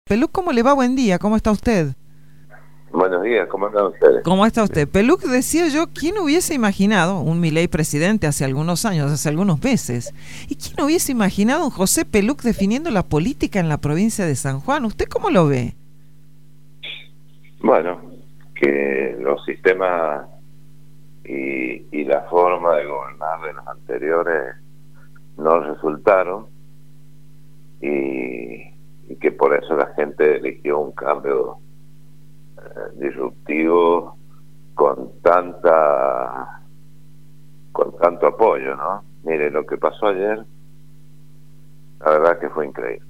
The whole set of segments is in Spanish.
Peluc, ¿cómo le va? Buen día, ¿cómo está usted? Buenos días, ¿cómo andan ustedes? ¿Cómo está usted? Peluc, decía yo, ¿quién hubiese imaginado un Milei presidente hace algunos años, hace algunos meses? ¿Y quién hubiese imaginado un José Peluc definiendo la política en la provincia de San Juan? ¿Usted cómo lo ve? Bueno, que los sistemas y la forma de gobernar de los anteriores no resultaron y que por eso la gente eligió un cambio disruptivo con tanto apoyo, ¿no? Mire, lo que pasó ayer, la verdad que fue increíble.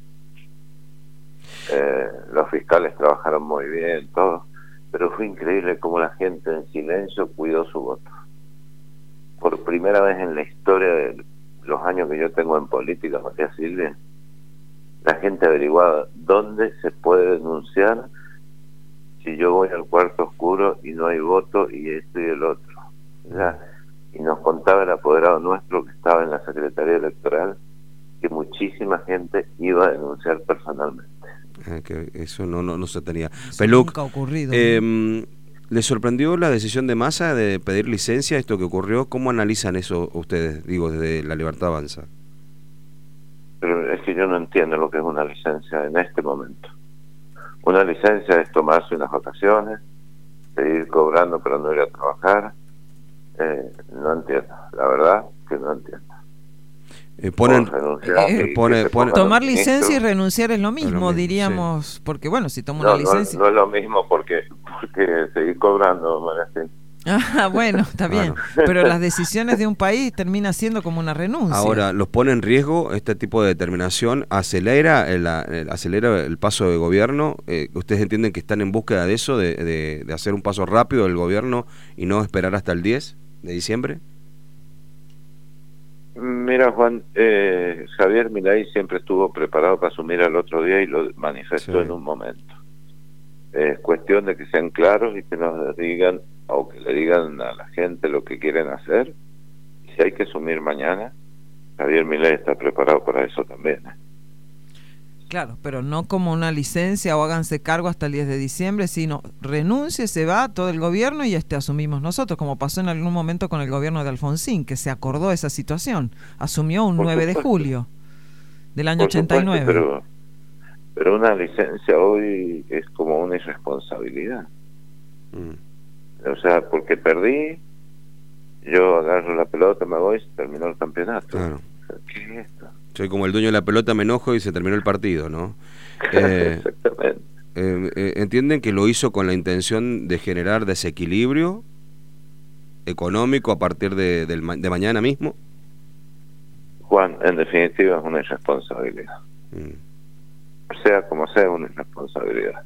Los fiscales trabajaron muy bien, todo, pero fue increíble cómo la gente en silencio cuidó su voto. Por primera vez en la historia de los años que yo tengo en política, Matías Silvia, la gente averiguaba dónde se puede denunciar si yo voy al cuarto oscuro y no hay voto y esto y el otro, ¿verdad? Y nos contaba el apoderado nuestro que estaba en la Secretaría Electoral que muchísima gente iba a denunciar personalmente. Que eso no se tenía. Peluc, Nunca ha ocurrido. ¿Le sorprendió la decisión de Massa de pedir licencia, esto que ocurrió? ¿Cómo analizan eso ustedes, digo, desde La Libertad Avanza? Pero es que yo no entiendo lo que es una licencia en este momento. Una licencia es tomarse unas vacaciones, seguir cobrando pero no ir a trabajar. No entiendo, la verdad que no entiendo. Tomar licencia y renunciar es lo mismo, diríamos, sí. Porque bueno, si tomo una licencia... No es lo mismo porque seguir cobrando, María. Ah, bueno, está bien, pero las decisiones de un país termina siendo como una renuncia. Ahora, ¿los pone en riesgo este tipo de determinación? ¿Acelera el paso de gobierno? ¿Ustedes entienden que están en búsqueda de eso, de hacer un paso rápido del gobierno y no esperar hasta el 10 de diciembre? Mira, Juan, Javier Milei siempre estuvo preparado para asumir al otro día y lo manifestó en un momento. Es cuestión de que sean claros y que nos digan, o que le digan a la gente lo que quieren hacer. Si hay que asumir mañana, Javier Milei está preparado para eso también. Claro, pero no como una licencia o háganse cargo hasta el 10 de diciembre, sino renuncie, se va todo el gobierno y asumimos nosotros, como pasó en algún momento con el gobierno de Alfonsín, que se acordó esa situación, asumió un 9 de julio del año 89. Pero una licencia hoy es como una irresponsabilidad. O sea, porque perdí, yo agarro la pelota, me voy y se terminó el campeonato. Claro. ¿Qué es esto? Soy como el dueño de la pelota, me enojo y se terminó el partido, ¿no? Exactamente. ¿Entienden que lo hizo con la intención de generar desequilibrio económico a partir de mañana mismo? Juan, en definitiva es una irresponsabilidad. Sea como sea, una irresponsabilidad.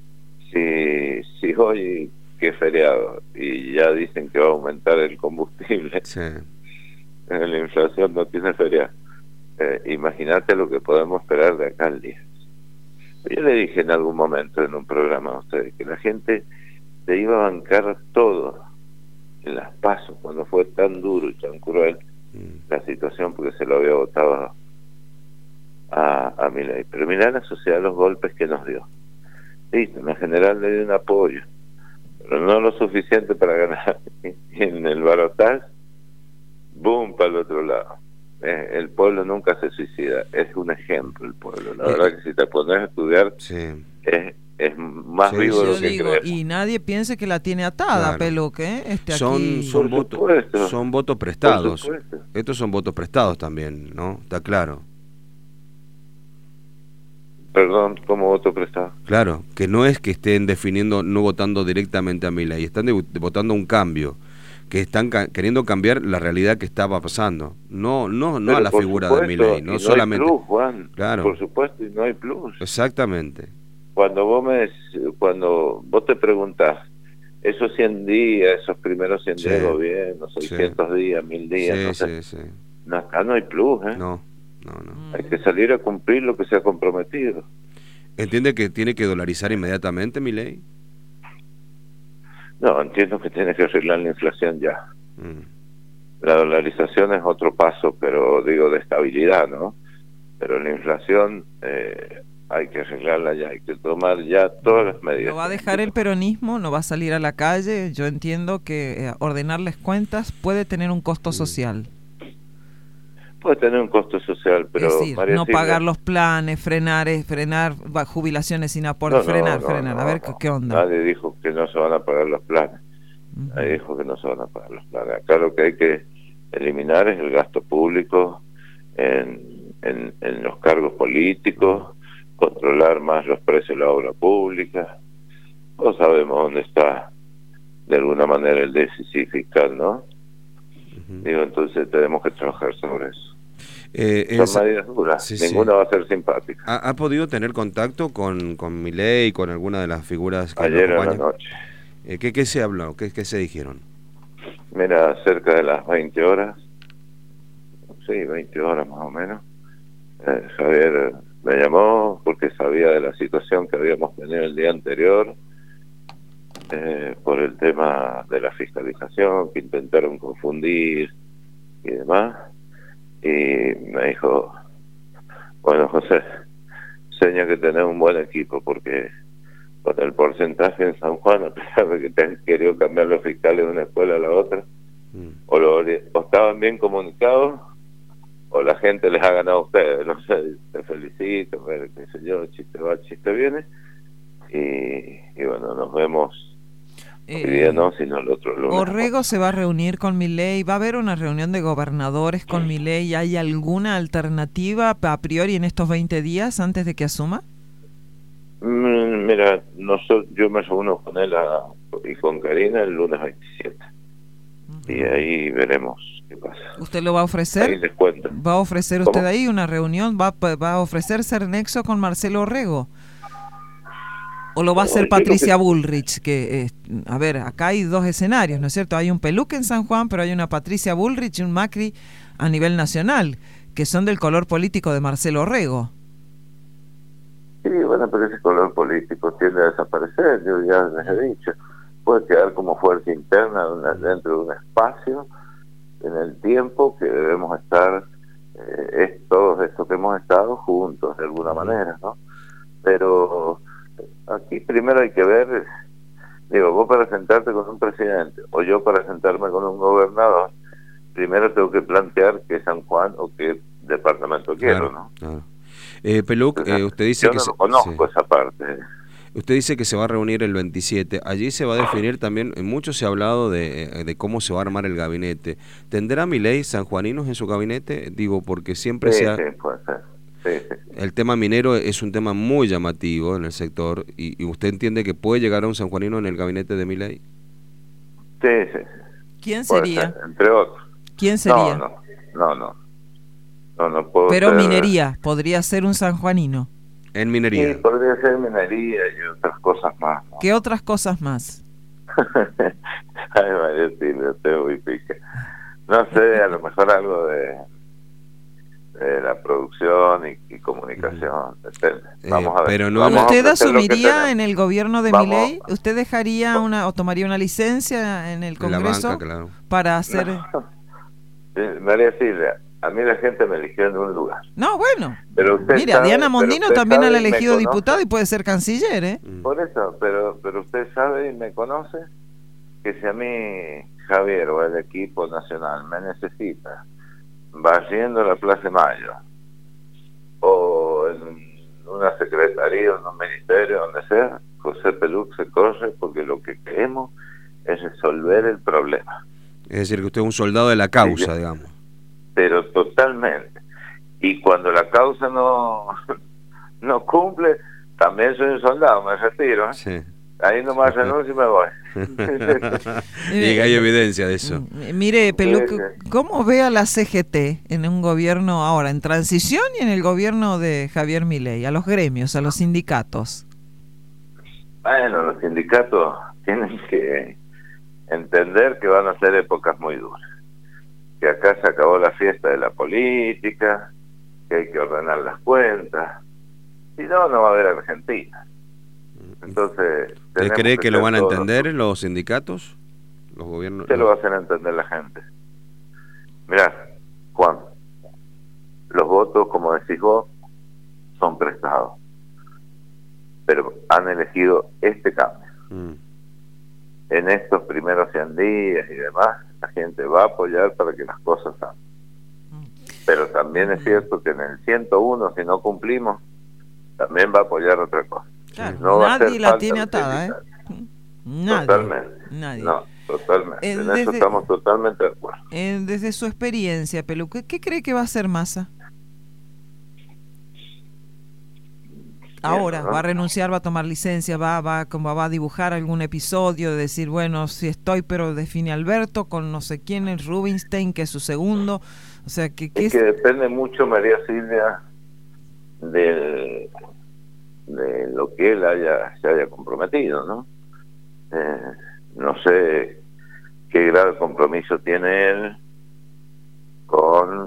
Si hoy que es feriado y ya dicen que va a aumentar el combustible, sí. La inflación no tiene feriado. Imagínate lo que podemos esperar de acá al 10. Yo le dije en algún momento en un programa a ustedes que la gente se iba a bancar todo en las pasos cuando fue tan duro y tan cruel la situación porque se lo había votado a Milei. Pero mirá la sociedad, los golpes que nos dio. Listo, en general le dio un apoyo, pero no lo suficiente para ganar. En el balotaje, boom, para el otro lado. El pueblo nunca se suicida, es un ejemplo el pueblo. La verdad que si te pones a estudiar, sí. es más vivo de lo que creemos. Y nadie piense que la tiene atada, claro. Peluc, son votos prestados. Estos son votos prestados también, ¿no? Está claro. Perdón, ¿cómo voto prestado? Claro, que no es que estén definiendo, no votando directamente a Milei, están votando un cambio, que están queriendo cambiar la realidad que estaba pasando, no a la figura de Milei, no solamente. Hay plus, Juan, claro. Por supuesto, y no hay plus. Exactamente. Cuando vos te preguntás, esos 100 días, esos primeros 100 días de gobierno, 600 días, 1000 días, no, acá no hay plus, No. Hay que salir a cumplir lo que se ha comprometido. ¿Entiende que tiene que dolarizar inmediatamente Milei? No, entiendo que tiene que arreglar la inflación ya. La dolarización es otro paso, pero digo de estabilidad, ¿no? Pero la inflación hay que arreglarla ya, hay que tomar ya todas las medidas. ¿Lo va a dejar el peronismo? ¿No va a salir a la calle? Yo entiendo que ordenarles cuentas puede tener un costo social. Puede tener un costo social, pero es decir, María no Silvia, pagar los planes, frenar jubilaciones sin aporte, frenar. A ver, ¿qué onda? Nadie dijo que no se van a pagar los planes. Nadie dijo que no se van a pagar los planes. Acá lo que hay que eliminar es el gasto público en los cargos políticos, controlar más los precios de la obra pública. Todos sabemos dónde está, de alguna manera, el déficit fiscal, ¿no? Digo, entonces tenemos que trabajar sobre eso. Son medidas duras, ninguna va a ser simpática. ¿Ha podido tener contacto con Milei, con alguna de las figuras que ayer lo en la acompañan? noche? ¿Qué se habló? ¿Qué se dijeron? Mira, cerca de las 20 horas, sí, 20 horas más o menos, Javier me llamó porque sabía de la situación que habíamos tenido el día anterior, por el tema de la fiscalización, que intentaron confundir y demás, y me dijo, bueno, José, seña que tenés un buen equipo, porque con el porcentaje en San Juan, a pesar de que te has querido cambiar los fiscales de una escuela a la otra, o estaban bien comunicados, o la gente les ha ganado a ustedes. No sé, te felicito, ver qué sé yo, chiste va, chiste viene, y bueno, nos vemos hoy día, no, sino el otro lunes. Orrego se va a reunir con Milei, va a haber una reunión de gobernadores con Milei. ¿Hay alguna alternativa a priori en estos 20 días antes de que asuma? Mira, yo me reúno con él y con Karina el lunes 27. Y ahí veremos qué pasa. ¿Usted lo va a ofrecer? Ahí les cuento. ¿Va a ofrecer usted ahí una reunión? ¿Va a ofrecer ser nexo con Marcelo Orrego? ¿O lo va a hacer Patricia Bullrich? Que, a ver, acá hay dos escenarios, ¿no es cierto? Hay un Peluque en San Juan, pero hay una Patricia Bullrich y un Macri a nivel nacional, que son del color político de Marcelo Orrego. Sí, bueno, pero ese color político tiende a desaparecer, yo ya les he dicho. Puede quedar como fuerza interna dentro de un espacio, en el tiempo que debemos estar, todos estos que hemos estado juntos, de alguna manera, ¿no? Pero aquí primero hay que ver, digo, vos para sentarte con un presidente o yo para sentarme con un gobernador, primero tengo que plantear qué San Juan o qué departamento quiero, ¿no? Claro. Peluc, usted dice que no conozco esa parte. Usted dice que se va a reunir el 27. Allí se va a definir también, mucho se ha hablado de cómo se va a armar el gabinete. ¿Tendrá Milei sanjuaninos en su gabinete? Digo, porque siempre sí, puede ser. Sí. El tema minero es un tema muy llamativo en el sector, y usted entiende que puede llegar a un sanjuanino en el gabinete de Milei. Sí. ¿Quién sería? Ser, entre otros. ¿Quién sería? No puedo. Pero ser... minería, podría ser un sanjuanino. En minería. Sí, podría ser minería y otras cosas más, ¿no? ¿Qué otras cosas más? Ay, María Silvia, te voy pique. No sé, a lo mejor algo de la producción y comunicación, depende. Vamos a ver. Pero no, ¿usted asumiría en el gobierno de Milei? ¿Usted dejaría o tomaría una licencia en el Congreso banca, claro, para hacer...? María Silvia, a mí la gente me eligió en un lugar. No, bueno. Pero usted mira, sabe, Diana Mondino también la ha elegido diputado y puede ser canciller, ¿eh? Por eso, pero usted sabe y me conoce que si a mí Javier o el equipo nacional me necesita barriendo la Plaza de Mayo o en una secretaría o en un ministerio, donde sea, José Peluc se corre, porque lo que queremos es resolver el problema. Es decir, que usted es un soldado de la causa, digamos. Pero totalmente. Y cuando la causa no cumple, también soy un soldado, me retiro, ¿eh? Sí. Ahí nomás renuncio y me voy. Y hay evidencia de eso. Mire, Peluc, ¿cómo ve a la CGT en un gobierno ahora, en transición y en el gobierno de Javier Milei? A los gremios, a los sindicatos. Bueno, los sindicatos tienen que entender que van a ser épocas muy duras. Que acá se acabó la fiesta de la política, que hay que ordenar las cuentas. Si no, no va a haber Argentina. Entonces, ¿usted cree que lo van a entender los sindicatos? Los gobiernos. ¿Qué lo va a hacer entender la gente? Mirá, Juan, los votos, como decís vos, son prestados. han elegido este cambio. En estos primeros 100 días y demás, la gente va a apoyar para que las cosas salgan. Pero también es cierto que en el 101, si no cumplimos, también va a apoyar otra cosa. Claro, no nadie la tiene atada, ¿eh? Nadie. Totalmente. Nadie. No, totalmente. En eso estamos totalmente de acuerdo. Desde su experiencia, Pelu, ¿qué cree que va a hacer Massa? Ahora, ¿no? ¿va a renunciar, va a tomar licencia, va a dibujar algún episodio de decir, bueno, sí estoy, pero define Alberto con no sé quién, el Rubinstein, que es su segundo? O sea, que depende mucho, María Silvia, de lo que él se haya comprometido, ¿no? No sé qué grado de compromiso tiene él con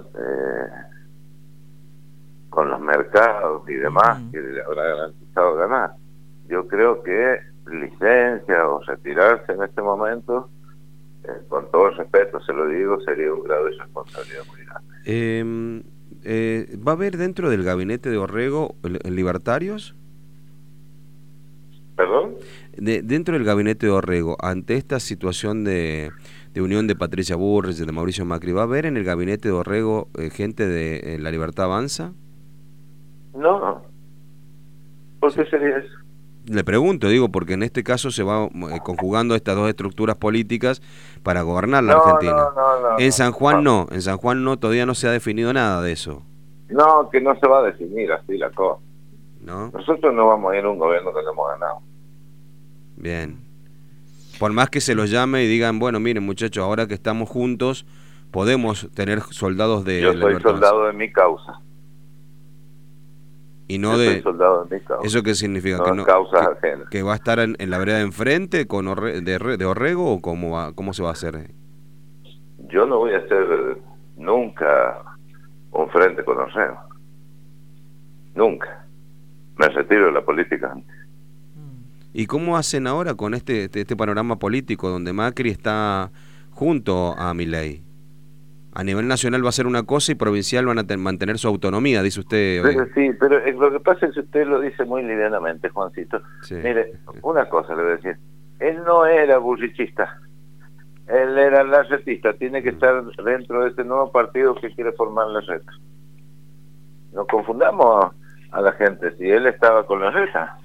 los mercados y demás que le habrá garantizado ganar. Yo creo que licencia o retirarse en este momento, con todo el respeto se lo digo, sería un grado de responsabilidad muy grande. ¿Va a haber dentro del gabinete de Orrego libertarios? ¿Perdón? Dentro del gabinete de Orrego, ante esta situación de unión de Patricia Bullrich, de Mauricio Macri, ¿va a haber en el gabinete de Orrego gente de La Libertad Avanza? No. ¿Por qué sería eso? Le pregunto, digo, porque en este caso se va conjugando estas dos estructuras políticas para gobernar la Argentina. No, en San Juan no, en San Juan no, todavía no se ha definido nada de eso. No, que no se va a definir así la cosa. ¿No? Nosotros no vamos a ir a un gobierno que no hemos ganado. Bien. Por más que se los llame y digan, bueno, miren muchachos, ahora que estamos juntos, podemos tener soldados de Yo soy soldado de mi causa. Y no soy soldado de mi causa. ¿Eso qué significa? No, causas ajenas. ¿Que va a estar en la vereda de enfrente con de Orrego o cómo se va a hacer? Yo no voy a hacer nunca un frente con Orrego. Nunca. Me retiro de la política antes. ¿Y cómo hacen ahora con este panorama político donde Macri está junto a Milei? A nivel nacional va a ser una cosa y provincial van a mantener su autonomía, dice usted. Pero sí, pero lo que pasa es que usted lo dice muy livianamente, Juancito. Sí. Mire, una cosa le voy a decir. Él no era burrichista. Él era larretista. Tiene que estar dentro de este nuevo partido que quiere formar la reta. No confundamos a la gente. Si él estaba con la reta.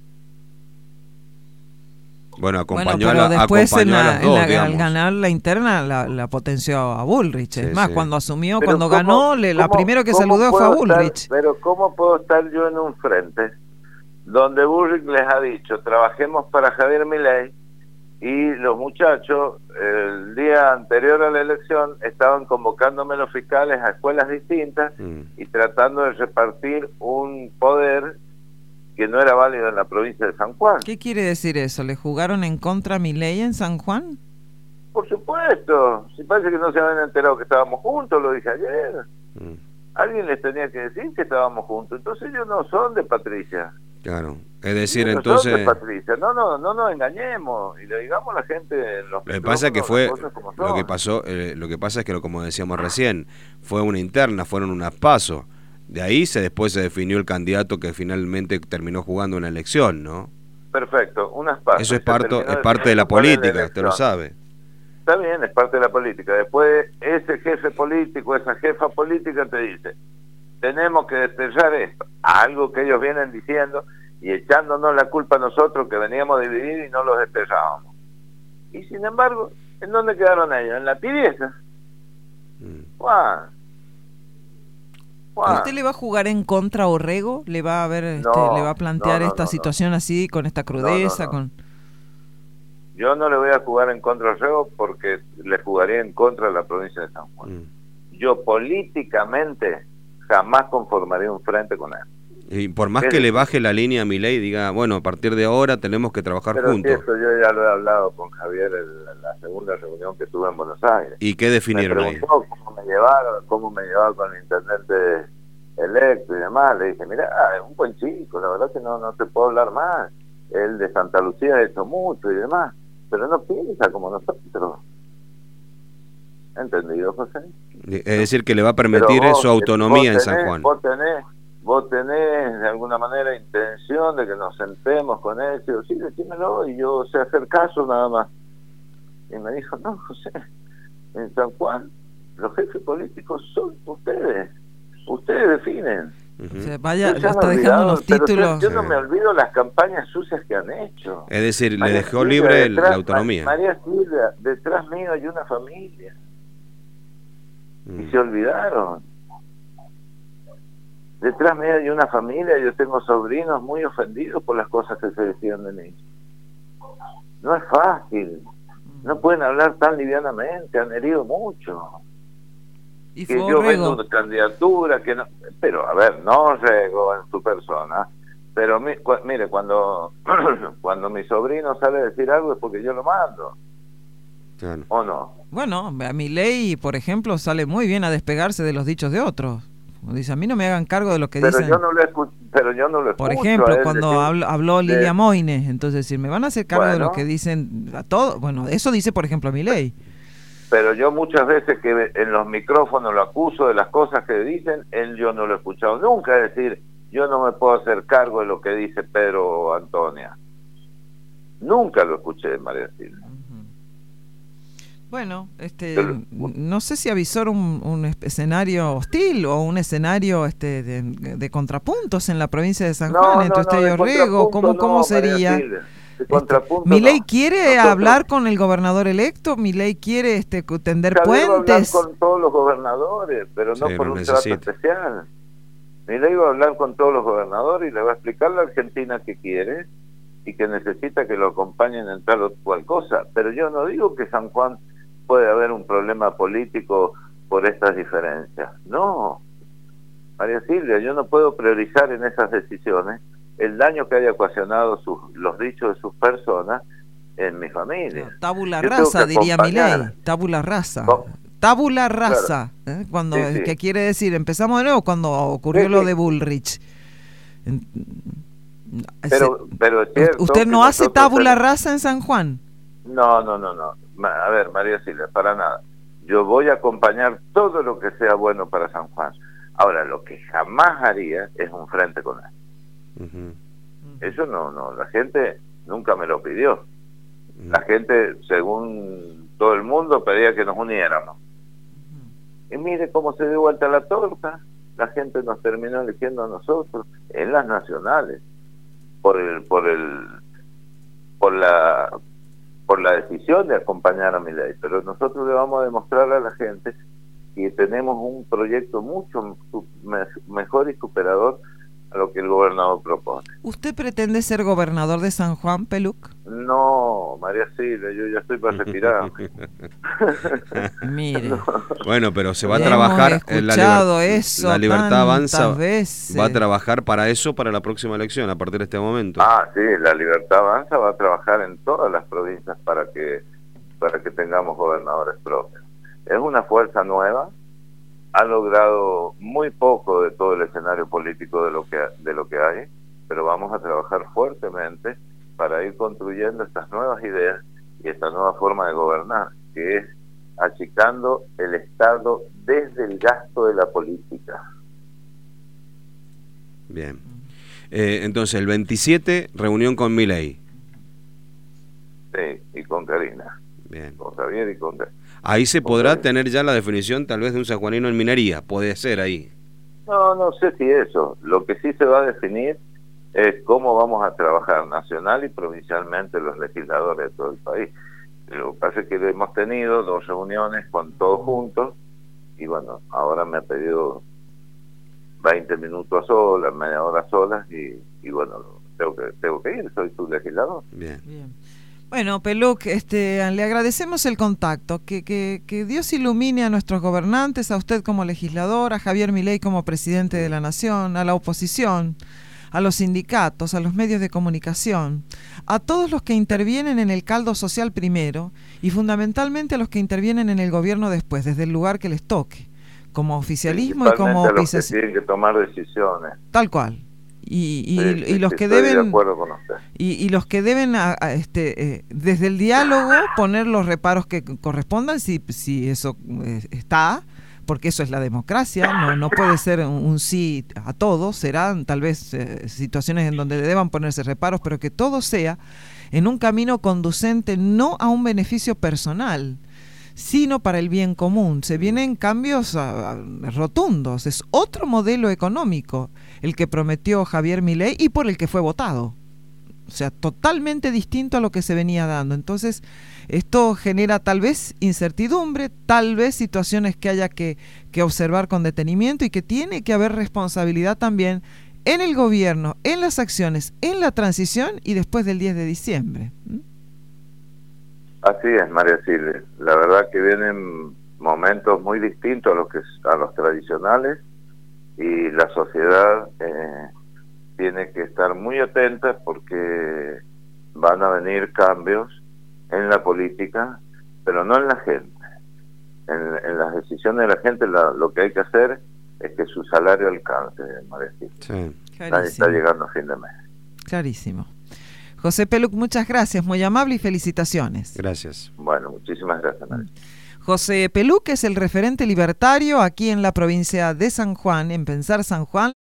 Bueno, acompañó pero a después a las dos, al ganar la interna la potenció a Bullrich. Sí, es más, sí. cuando asumió, cuando ganó, la primero que saludó fue a Bullrich. Pero ¿cómo puedo estar yo en un frente donde Bullrich les ha dicho, trabajemos para Javier Milei, y los muchachos, el día anterior a la elección, estaban convocándome los fiscales a escuelas distintas y tratando de repartir un poder que no era válido en la provincia de San Juan? ¿Qué quiere decir eso? ¿Le jugaron en contra a Milei en San Juan? Por supuesto. Si parece que no se habían enterado que estábamos juntos, lo dije ayer. Alguien les tenía que decir que estábamos juntos. Entonces ellos no son de Patricia. Claro. Es decir, ellos entonces... no son de Patricia. No nos engañemos y le digamos a la gente en los Lo que pasa que fue... Lo que pasa es que, como decíamos recién, fue una interna, fueron unas pasos. De ahí después se definió el candidato que finalmente terminó jugando una elección, ¿no? Perfecto, unas pasos. Eso es parte de la política, usted lo sabe. Está bien, es parte de la política. Después ese jefe político, esa jefa política te dice, tenemos que desterrar esto, algo que ellos vienen diciendo y echándonos la culpa a nosotros que veníamos a dividir y no los desterrábamos. Y sin embargo, ¿en dónde quedaron ellos? En la tibieza. ¿Usted le va a jugar en contra a Orrego? ¿Le va a ver, le va a plantear esta situación así, con esta crudeza? No. Yo no le voy a jugar en contra a Orrego porque le jugaría en contra de la provincia de San Juan. Yo políticamente jamás conformaría un frente con él. Y por más que le baje la línea a Milei y diga, bueno, a partir de ahora tenemos que trabajar juntos. Pero eso yo ya lo he hablado con Javier en la segunda reunión que tuve en Buenos Aires. ¿Y qué definieron ahí? Me preguntó cómo me llevaba con el internet electo y demás. Le dije, mira, es un buen chico, la verdad que no te puedo hablar más. Él de Santa Lucía ha hecho mucho y demás, pero no piensa como nosotros. ¿Entendido, José? Es decir, que le va a permitir su autonomía en San Juan. vos tenés de alguna manera intención de que nos sentemos con él. Digo, sí, decímelo, y yo sé hacer caso nada más. Y me dijo, no, José, en San Juan los jefes políticos son ustedes definen. O sea, vaya, Ya está dejando unos títulos. Yo no me olvido las campañas sucias que han hecho. Es decir, María le dejó Silvia, libre detrás, la autonomía. María Silvia, detrás mío hay una familia. Y se olvidaron. Detrás mío hay una familia, yo tengo sobrinos muy ofendidos por las cosas que se decían de mí. No es fácil. No pueden hablar tan livianamente, han herido mucho. Y que yo vengo de candidatura, que no, pero a ver, no rego en su persona, pero mire, cuando mi sobrino sale a decir algo es porque yo lo mando. Claro. ¿O no? Bueno, a Milei, por ejemplo, sale muy bien a despegarse de los dichos de otros. Dice, a mí no me hagan cargo de lo que dicen. Pero yo no lo escucho. Por ejemplo, cuando habló Lilia de... Moines, entonces decir, me van a hacer cargo de lo que dicen a todo. Bueno, eso dice, por ejemplo, Milei. Pero yo muchas veces que en los micrófonos lo acuso de las cosas que dicen, yo no lo he escuchado nunca decir, yo no me puedo hacer cargo de lo que dice Pedro o Antonia. Nunca lo escuché de María Silvia. Bueno, no sé si avisó un escenario hostil o un escenario de contrapuntos en la provincia de San Juan entre usted y Orrego. ¿Cómo sería? ¿Milei quiere hablar con el gobernador electo? ¿Milei quiere tender puentes? Va a hablar con todos los gobernadores, pero no por un trato especial. Milei va a hablar con todos los gobernadores y le va a explicar a la Argentina que quiere y que necesita que lo acompañen en tal o cual cosa. Pero yo no digo que San Juan puede haber un problema político por estas diferencias. No, María Silvia, yo no puedo priorizar en esas decisiones el daño que haya ocasionado los dichos de sus personas en mi familia. No, tabula rasa, diría Milei. Tabula rasa. Tabula rasa. Claro. Cuando sí. ¿Qué quiere decir? Empezamos de nuevo cuando ocurrió lo de Bullrich. Pero es cierto, ¿usted no hace tabula rasa en San Juan? No. A ver, María Silvia, para nada. Yo voy a acompañar todo lo que sea bueno para San Juan. Ahora, lo que jamás haría es un frente con él. Eso no, la gente nunca me lo pidió. La gente, según todo el mundo, pedía que nos uniéramos. Y mire cómo se dio vuelta la torta. La gente nos terminó eligiendo a nosotros en las nacionales por la decisión de acompañar a Milei. Pero nosotros le vamos a demostrar a la gente que tenemos un proyecto mucho mejor y superador a lo que el gobernador propone. ¿Usted pretende ser gobernador de San Juan, Peluc? No, María Silvia, yo ya estoy para retirar. Mire. No. Bueno, pero se va a trabajar en la Libertad Avanza. Veces. Va a trabajar para eso para la próxima elección, a partir de este momento. Sí, la Libertad Avanza va a trabajar en todas las provincias para que tengamos gobernadores propios. Es una fuerza nueva. Ha logrado muy poco de todo el escenario político de lo que hay, pero vamos a trabajar fuertemente para ir construyendo estas nuevas ideas y esta nueva forma de gobernar, que es achicando el Estado desde el gasto de la política. Bien. Entonces, el 27, reunión con Milei. Sí, y con Karina. Bien. Con Javier y con... Ahí se podrá tener ya la definición tal vez de un sanjuanino en minería, puede ser ahí. No sé si eso. Lo que sí se va a definir es cómo vamos a trabajar nacional y provincialmente los legisladores de todo el país. Lo que pasa es que hemos tenido 2 reuniones con todos juntos y bueno, ahora me ha pedido 20 minutos a solas, media hora a solas y bueno, tengo que ir, soy su legislador. Bien. Bueno, Peluc, le agradecemos el contacto, que Dios ilumine a nuestros gobernantes, a usted como legislador, a Javier Milei como presidente de la Nación, a la oposición, a los sindicatos, a los medios de comunicación, a todos los que intervienen en el caldo social primero y fundamentalmente a los que intervienen en el gobierno después, desde el lugar que les toque, como oficialismo y como oposición. Los que tienen que tomar decisiones. Tal cual. Y los que deben de acuerdo con usted. Y los que deben desde el diálogo poner los reparos que correspondan si eso está, porque eso es la democracia, no puede ser un sí a todo, serán tal vez situaciones en donde deban ponerse reparos, pero que todo sea en un camino conducente no a un beneficio personal, sino para el bien común. Se vienen cambios rotundos, es otro modelo económico el que prometió Javier Milei y por el que fue votado. O sea, totalmente distinto a lo que se venía dando. Entonces, esto genera tal vez incertidumbre, tal vez situaciones que haya que observar con detenimiento y que tiene que haber responsabilidad también en el gobierno, en las acciones, en la transición y después del 10 de diciembre. Así es, María Silvia. La verdad que vienen momentos muy distintos a los tradicionales y la sociedad tiene que estar muy atenta porque van a venir cambios en la política, pero no en la gente. En las decisiones de la gente lo que hay que hacer es que su salario alcance, María Silvia. Sí. Nadie está llegando a fin de mes. Clarísimo. José Peluc, muchas gracias, muy amable y felicitaciones. Gracias. Bueno, muchísimas gracias, María. José Peluc es el referente libertario aquí en la provincia de San Juan, en Pensar San Juan.